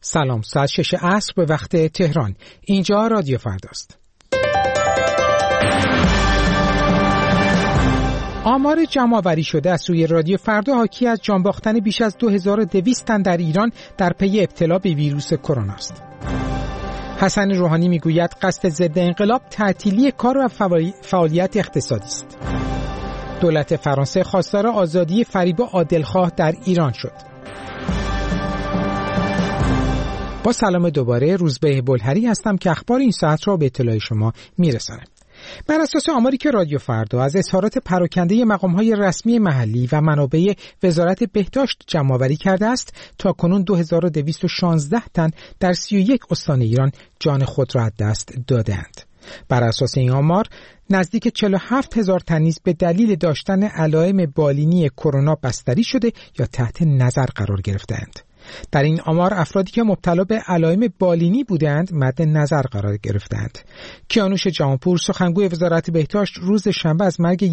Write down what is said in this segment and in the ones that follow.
سلام، ساعت 6 عصر به وقت تهران. اینجا رادیو فرداست. آمار جمع‌آوری شده از سوی رادیو فردا حاکی از جان باختن بیش از 2200 تن در ایران در پی ابتلا به ویروس کرونا است. حسن روحانی میگوید قصد ضد انقلاب تعطیلی کار و فعالیت اقتصادی است. دولت فرانسه خواستار آزادی فریبا عادلخواه در ایران شد. با سلام دوباره، روزبه بلهری هستم که اخبار این ساعت را به اطلاع شما میرسانم. بر اساس آماری که رادیو فردا از اظهارات پراکنده مقام‌های رسمی محلی و منابع وزارت بهداشت جمع‌آوری کرده است، تاکنون 2216 تن در 31 استان ایران جان خود را از دست دادند. بر اساس این آمار نزدیک 47,000 تن نیز به دلیل داشتن علائم بالینی کرونا بستری شده یا تحت نظر قرار گرفتند. در این آمار افرادی که مبتلا به علائم بالینی بودند مد نظر قرار گرفتند. کیانوش جهانپور سخنگوی وزارت بهداشت روز شنبه از مرگ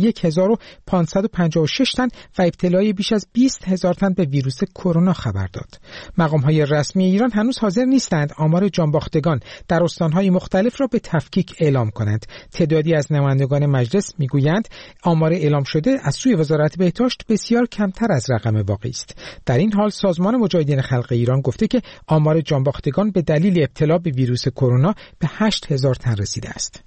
1556 تن و ابتلای بیش از 20,000 تن به ویروس کرونا خبر داد. مقام‌های رسمی ایران هنوز حاضر نیستند آمار جانباختگان در استان‌های مختلف را به تفکیک اعلام کنند. تعدادی از نمایندگان مجلس میگویند آمار اعلام شده از سوی وزارت بهداشت بسیار کمتر از رقم واقعی است. در این حال سازمان مجاهدین خلق ایران گفته که آمار جانباختگان به دلیل ابتلا به ویروس کرونا به 8,000 تن رسیده است.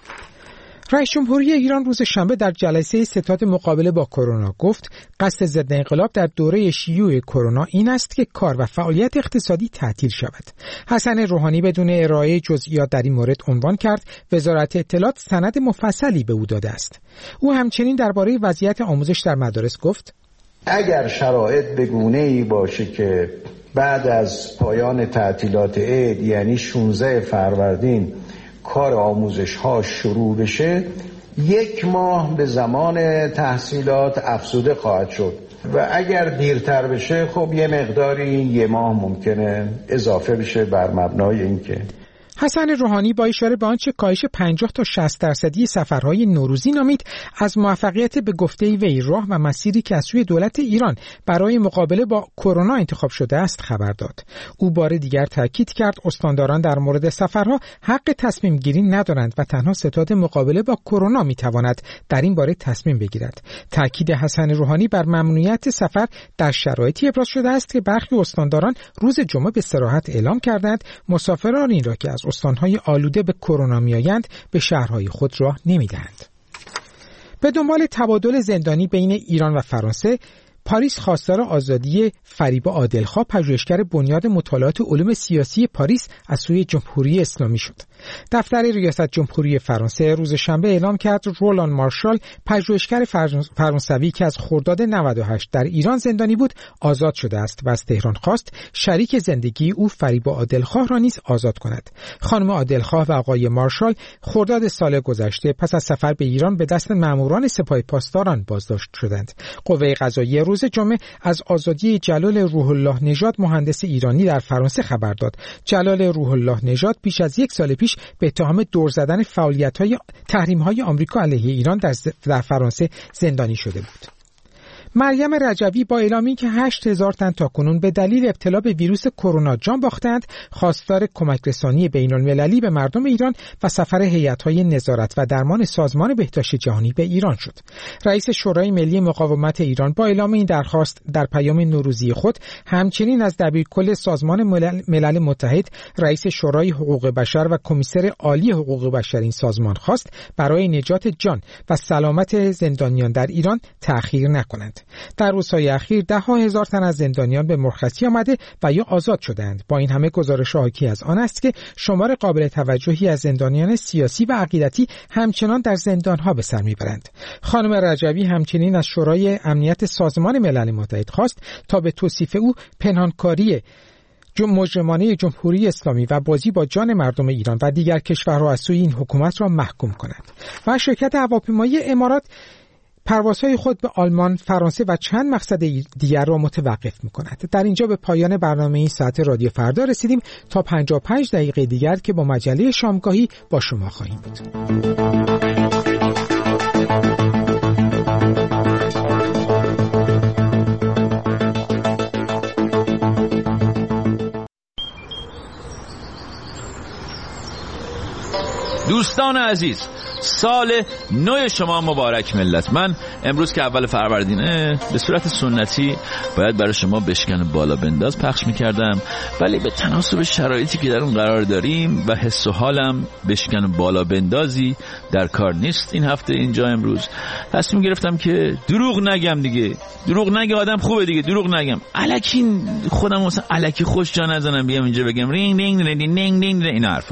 رئیس جمهوری ایران روز شنبه در جلسه ستاد مقابله با کرونا گفت قصد ضد انقلاب در دوره شیوع کرونا این است که کار و فعالیت اقتصادی تعطیل شود. حسن روحانی بدون ارائه جزئیات در این مورد عنوان کرد وزارت اطلاعات سند مفصلی به او داده است. او همچنین درباره وضعیت آموزش در مدارس گفت اگر شرایط به گونه‌ای باشه که بعد از پایان تعطیلات عید یعنی 16 فروردین کار آموزش ها شروع بشه، 1 ماه به زمان تحصیلات افزوده خواهد شد و اگر دیرتر بشه خب یه مقداری 1 ماه ممکنه اضافه بشه بر مبنای اینکه. حسن روحانی با اشاره به آنچه کاهش 50 تا 60% سفرهای نوروزی نامید از موفقیت به گفته وی راه و مسیری که از سوی دولت ایران برای مقابله با کرونا انتخاب شده است خبر داد. او بار دیگر تاکید کرد استانداران در مورد سفرها حق تصمیم گیری ندارند و تنها ستاد مقابله با کرونا میتواند در این باره تصمیم بگیرد. تاکید حسن روحانی بر ممنوعیت سفر در شرایطی ابراز شده است که برخی استانداران روز جمعه به صراحت اعلام کردند مسافرانی را که از استانهای آلوده به کرونا میآیند به شهرهای خود راه نمیدهند. به دنبال تبادل زندانی بین ایران و فرانسه، پاریس خواستار آزادی فریبا عادلخواه پژوهشگر بنیاد مطالعات علوم سیاسی پاریس از سوی جمهوری اسلامی شد. دفتر ریاست جمهوری فرانسه روز شنبه اعلام کرد رولان مارشال پژوهشگر فرانسوی که از خرداد 98 در ایران زندانی بود آزاد شده است و از تهران خواست شریک زندگی او فریبا عادلخواه را نیز آزاد کند. خانم عادلخواه و آقای مارشال خرداد سال گذشته پس از سفر به ایران به دست ماموران سپاه پاسداران بازداشت شدند. قوه قضاییه روز جمعه از آزادی جلال روح الله نژاد مهندس ایرانی در فرانسه خبر داد. جلال روح الله نژاد بیش از 1 سال پیش به اتهام دور زدن فعالیت‌های تحریم‌های آمریکا علیه ایران در فرانسه زندانی شده بود. مریم رجوی با اعلامی که 8,000 تن تاکنون به دلیل ابتلا به ویروس کرونا جان باختند، خواستار کمک رسانی بین‌المللی به مردم ایران و سفر هیئت‌های نظارت و درمان سازمان بهداشت جهانی به ایران شد. رئیس شورای ملی مقاومت ایران با اعلام این درخواست در پیام نوروزی خود همچنین از دبیرکل سازمان ملل متحد، رئیس شورای حقوق بشر و کمیسر عالی حقوق بشر این سازمان خواست برای نجات جان و سلامت زندانیان در ایران تأخیر نکنند. در روزهای اخیر 10,000 تن از زندانیان به مرخصی آمده و یا آزاد شدند. با این همه گزارش حاکی از آن است که شمار قابل توجهی از زندانیان سیاسی و عقیدتی همچنان در زندانها به سر میبرند. خانم رجوی همچنین از شورای امنیت سازمان ملل متحد خواست تا به توصیف او پنهانکاری مجرمانه جمهوری اسلامی و بازی با جان مردم ایران و دیگر کشورها از سوی این حکومت را محکوم کنند. و شرکت هواپیمایی امارات پروازهای خود به آلمان، فرانسه و چند مقصد دیگر را متوقف می‌کند. در اینجا به پایان برنامه این ساعت رادیو فردا رسیدیم. تا 55 دقیقه دیگر که با مجله شامگاهی با شما خواهیم بود. دوستان عزیز، سال نو شما مبارک ملت. من امروز که اول فروردینه به صورت سنتی باید برای شما بشکن بالا بنداز پخش میکردم، ولی به تناسب شرایطی که در اون قرار داریم و حس و حالم بشکن بالا بندازی در کار نیست این هفته اینجا. امروز تصمیم گرفتم که دروغ نگم دیگه. دروغ نگه آدم خوبه دیگه. دروغ نگم، الکی خودم مثلا الکی خوش جا نزنم بیام اینجا بگم رینگ رینگ رینگ رینگ رینگ این حرفا.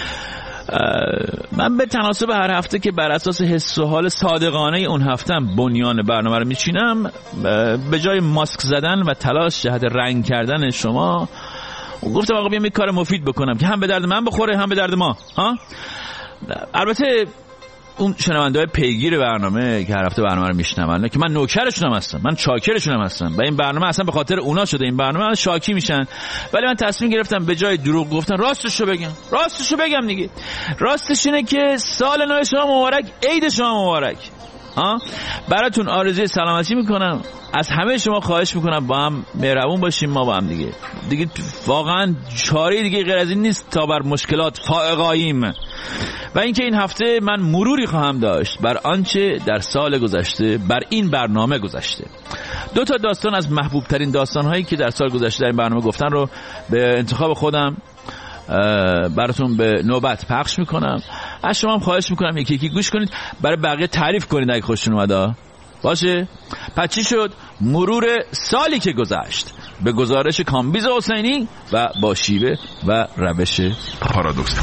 من به تناسب هر هفته که بر اساس حس و حال صادقانه اون هفتم بنیان برنامه رو میچینم، به جای ماسک زدن و تلاش جهت رنگ کردن شما گفتم آقا بیام یک کار مفید بکنم که هم به درد من بخوره هم به درد ما. البته اون شنونده‌های پیگیر برنامه که هر هفته برنامه رو میشنون که من نوکرشونم هستم، من چاکرشونم هستم و این برنامه اصلا به خاطر اونا شده، این برنامه شاکی میشن. ولی من تصمیم گرفتم به جای دروغ گفتن راستشو بگم دیگه. راستش اینه که سال نو شما مبارک، عید شما مبارک. براتون آرزوی سلامتی میکنم. از همه شما خواهش میکنم با هم مهربون باشیم، ما با هم دیگه واقعا چاره دیگه غیر از این نیست تا بر مشکلات فائقاییم. و اینکه این هفته من مروری خواهم داشت بر آنچه در سال گذشته بر این برنامه گذشته. 2 تا داستان از محبوب ترین داستان هایی که در سال گذشته در این برنامه گفتن رو به انتخاب خودم براتون به نوبت پخش میکنم. از شما هم خواهش میکنم یکی یکی گوش کنید، برای بقیه تعریف کنید اگه خوشتون اومد. باشه؟ پس چی شد؟ مرور سالی که گذشت به گزارش کامبیز حسینی و با شیوه و روش پارادوکس.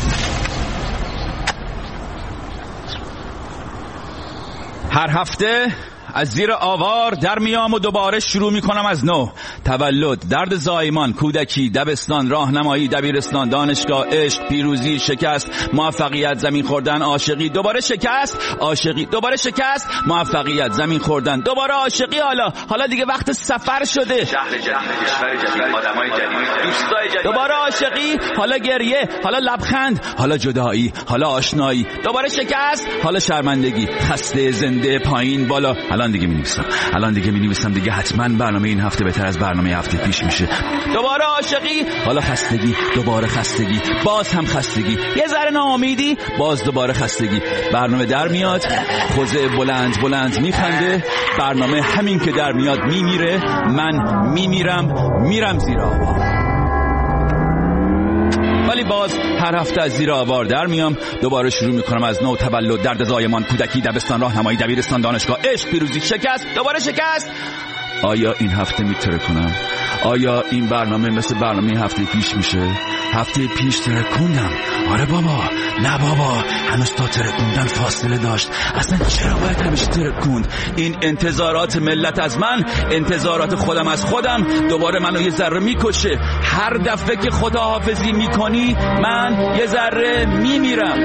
هر هفته از زیر آوار در میام و دوباره شروع میکنم از نو. تولد، درد زایمان، کودکی، دبستان، راهنمایی، دبیرستان، دانشگاه، عشق، پیروزی، شکست، موفقیت، زمین خوردن، عاشقی، دوباره شکست، عاشقی، دوباره شکست، موفقیت، زمین خوردن، دوباره عاشقی. حالا دیگه وقت سفر شده. شهر جدید، کشور جدید، آدمای جدید، دوستای جدید، دوباره عاشقی، حالا گریه، حالا لبخند، حالا جدایی، حالا آشنایی، دوباره شکست، حالا شرمندگی، خسته، زنده، پایین، بالا. الان دیگه می‌نویسم دیگه حتما برنامه این هفته بهتر از برنامه هفته پیش میشه. دوباره عاشقی، حالا خستگی، دوباره خستگی، باز هم خستگی، یه ذره ناامیدی، باز دوباره خستگی. برنامه در میاد، خوزه بلند میخنده. برنامه همین که در میاد میمیره. من میرم زیر آوار. ولی باز هر هفته از زیر آوار در میام، دوباره شروع میکنم از نو. تولد، درد زایمان، کودکی، دبستان، راهنمایی، دبیرستان، دانشگاه، عشق، پیروزی، شکست، دوباره شکست. آیا این هفته میتره کنم؟ آیا این برنامه مثل برنامه هفته پیش میشه؟ هفته پیش ترکوندم. آره بابا، نه بابا، هنوز تا ترکوندن فاصله داشت. اصلا چرا باید همیشه ترکوند؟ این انتظارات ملت از من، انتظارات خودم از خودم دوباره منو یه ذره میکشه. هر دفعه که خداحافظی میکنی من یه ذره میمیرم.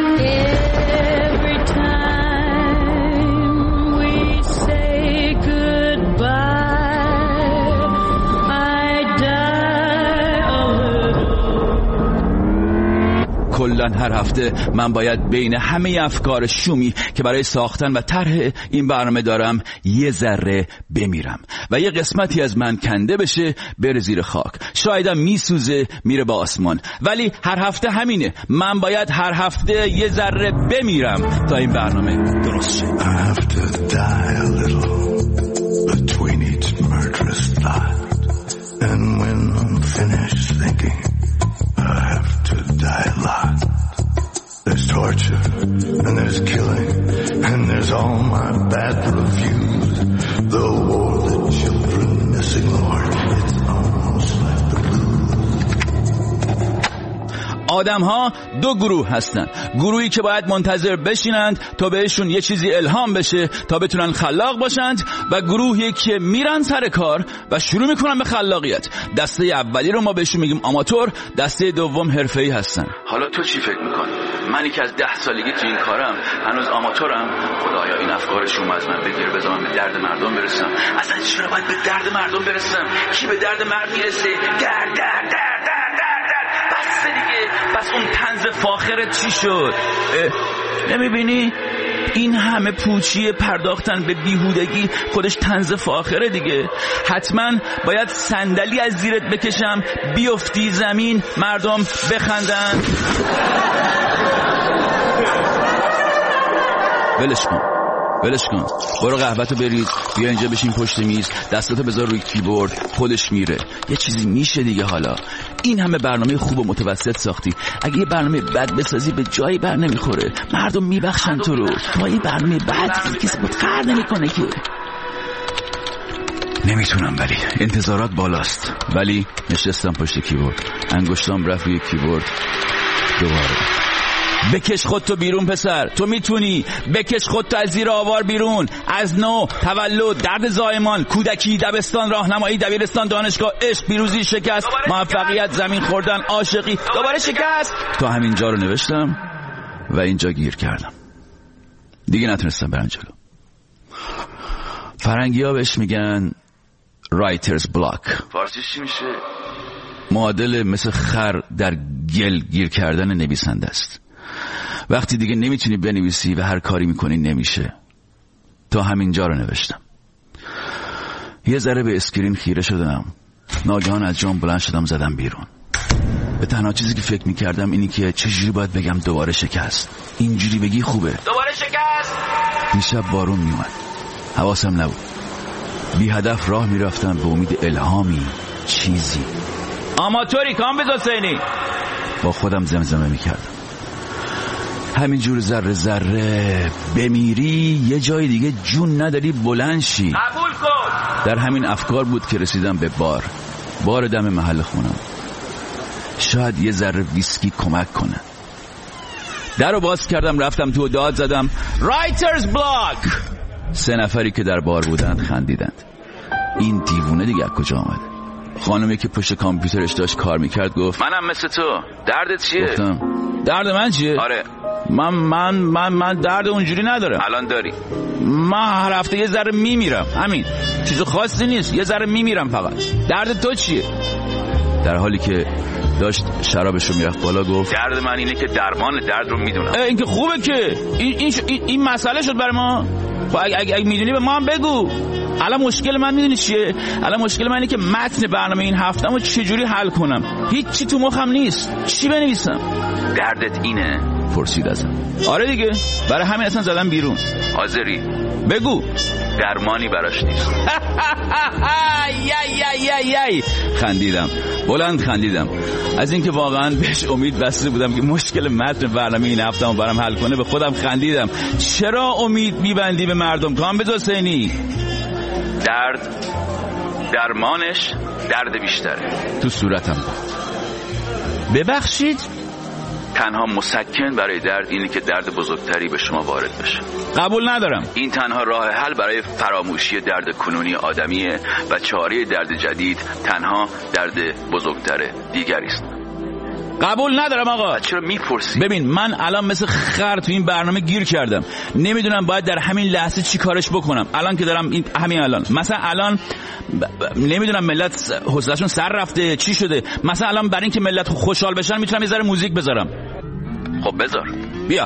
کلن هر هفته من باید بین همه افکار شومی که برای ساختن و طرح این برنامه دارم یه ذره بمیرم و یه قسمتی از من کنده بشه بره زیر خاک. شایدم میسوزه میره با آسمان، ولی هر هفته همینه. من باید هر هفته یه ذره بمیرم تا این برنامه درست شه. I have to die a little between each murderous thought, and when I'm finished thinking I have to die a lot. There's torture, and there's killing, and there's all my bad reviews. The war, the children missing, Lord, it's almost like the آدم ها 2 گروه هستن. گروهی که باید منتظر بشینند تا بهشون یه چیزی الهام بشه تا بتونن خلاق باشند، و گروهی که میرن سر کار و شروع میکنن به خلاقیت. دسته اولی رو ما بهشون میگیم آماتور، دسته دوم حرفه‌ای هستن. حالا تو چی فکر میکنی؟ منی که از 10 سالگی تو این کارم هنوز آماتورم. خدایا این افکارشون از من بگیره، بذار من به درد مردم برسم. اصلا چرا باید به درد مردم برسم؟ کی به درد مرد میرسه؟ درد بس دیگه. بس اون طنز فاخرت چی شد؟ نمیبینی؟ این همه پوچی پرداختن به بیهودگی خودش طنز فاخره دیگه. حتما باید صندلی از زیرت بکشم بیفتی زمین، مردم بخندن. ولش کن برو قهوه‌تو بریز، بیا اینجا بشین پشت میز، دستاتو بذار روی کیبورد، خودش میره. یه چیزی میشه دیگه. حالا این همه برنامه خوب و متوسط ساختی، اگه یه برنامه بد بسازی به جایی بر نمیخوره، مردم میبخشن تو رو. با این برنامه بد کسی متقر نمیکنه که. نمیتونم، ولی انتظارات بالاست. ولی نشستم پشت کیبورد، انگشتام رفت روی کیبورد. دوباره بکش خودتو بیرون پسر، تو میتونی. بکش خودتو از زیر آوار بیرون. از نو، تولد، درد زایمان، کودکی، دبستان، راهنمایی، دبیرستان، دانشگاه، عشق، پیروزی، شکست، موفقیت، زمین خوردن، عاشقی، دوباره شکست. تا همینجا رو نوشتم و اینجا گیر کردم. دیگه نتونستم برم جلو. فرنگی‌ها بهش میگن رایترز بلاک. فارسیش چی میشه؟ معادل مثل خر در گل گیر کردن نویسنده است. وقتی دیگه نمیتونی بنویسی و هر کاری میکنی نمیشه. تا همینجا رو نوشتم. یه ذره به اسکرین خیره شدم. ناگهان از جام بلند شدم، زدم بیرون. به تنها چیزی که فکر میکردم اینی که چجوری باید بگم دوباره شکست. اینجوری بگی خوبه، دوباره شکست. دیشب بارون میومد، حواسم نبود. بی هدف راه میرفتم به امید الهامی، چیزی. آماتوری کامبیز حسینی، با خودم زمزمه میکردم. همینجور ذره ذره بمیری، یه جای دیگه جون نداری بلند شی. قبول کن. در همین افکار بود که رسیدم به بار دم محل خونم. شاید یه ذره ویسکی کمک کنه. در رو باز کردم، رفتم تو، داد زدم رایترز بلاک. 3 نفری که در بار بودند خندیدند. این دیوونه دیگه از کجا آمده؟ خانمی که پشت کامپیوترش داشت کار میکرد گفت منم مثل تو. دردت چیه؟ گفتم درد من چیه؟ آره من درد اونجوری ندارم. الان داری. من هر هفته یه ذره میمیرم، همین، چیز خاصی نیست، یه ذره میمیرم فقط. درد تو چیه؟ در حالی که داشت شرابش رو میرفت بالا گفت درد من اینه که درمان درد رو میدونم. این که خوبه که این مسئله شد برای ما. اگه میدونی به ما هم بگو. الان مشکل من میدونی چیه؟ الان مشکل من اینه که متن برنامه این هفته‌مو چجوری حل کنم. هیچی تو مخم نیست. چی بنویسم؟ دردت اینه؟ پرسید ازم. آره دیگه، برای همین اصلا زدم بیرون. حاضری؟ بگو. درمانی براش نیست. یای خندیدم، بلند خندیدم. از اینکه واقعا بهش امید بسته بودم که مشکل متن برنامه این هفته‌مو برام حل کنه، به خودم خندیدم. چرا امید میبندی به مردم؟ کامبیز حسینی، درمانش درد بیشتره. تو صورتم ببخشید، تنها مسکن برای درد اینه که درد بزرگتری به شما وارد بشه. قبول ندارم. این تنها راه حل برای فراموشی درد کنونی آدمیه و چاره درد جدید تنها درد بزرگتر دیگری است. قبول ندارم آقا. چرا میپرسی؟ ببین، من الان مثل خر تو این برنامه گیر کردم. نمیدونم باید در همین لحظه چی کارش بکنم. الان که دارم همین الان مثلا الان نمیدونم ملت حوصله‌شون سر رفته چی شده. مثلا الان برای اینکه ملت خوشحال بشن میتونم یه ذره موزیک بذارم. خب بذار. بیا.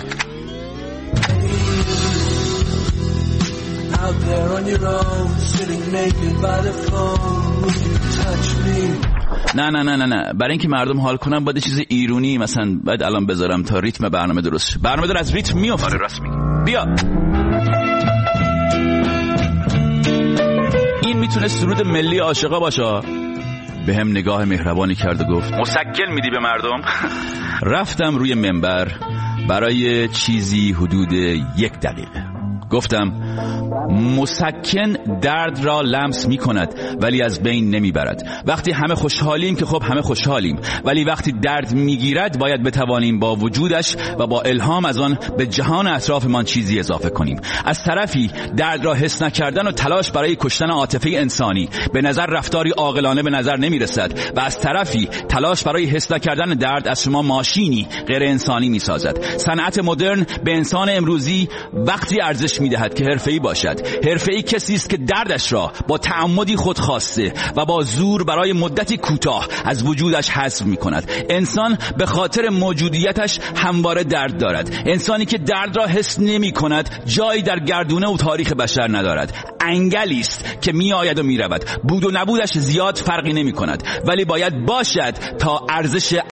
نه برای اینکه مردم حال کنن باید چیز ایرونی مثلا باید الان بذارم تا ریتم برنامه درست شه. برنامه داره از ریتم میافته. آره راست میگی. بیا. این میتونه سرود ملی عاشقا باشه. به هم نگاه مهربانی کرد و گفت مسکن میدی به مردم؟ رفتم روی منبر برای چیزی حدود 1 دقیقه. گفتم مسکن درد را لمس می کند ولی از بین نمی برد. وقتی همه خوشحالیم که خب همه خوشحالیم، ولی وقتی درد می گیرد باید بتوانیم با وجودش و با الهام از آن به جهان اطرافمان چیزی اضافه کنیم. از طرفی درد را حس نکردن و تلاش برای کشتن عاطفه انسانی به نظر رفتاری عاقلانه به نظر نمی رسد و از طرفی تلاش برای حس نکردن درد از شما ماشینی غیر انسانی می سازد. صنعت مدرن به انسان امروزی وقتی ارزش می دهد که حرفه‌ای باشد. حرفه‌ای کسی است که دردش را با تعمدی خودخواسته و با زور برای مدتی کوتاه از وجودش حذف می‌کند. انسان به خاطر موجودیتش همواره درد دارد. انسانی که درد را حس نمی‌کند جایی در گردونه و تاریخ بشر ندارد. انگلی است که میآید و میرود. بود و نبودش زیاد فرقی نمی‌کند، ولی باید باشد تا ارزش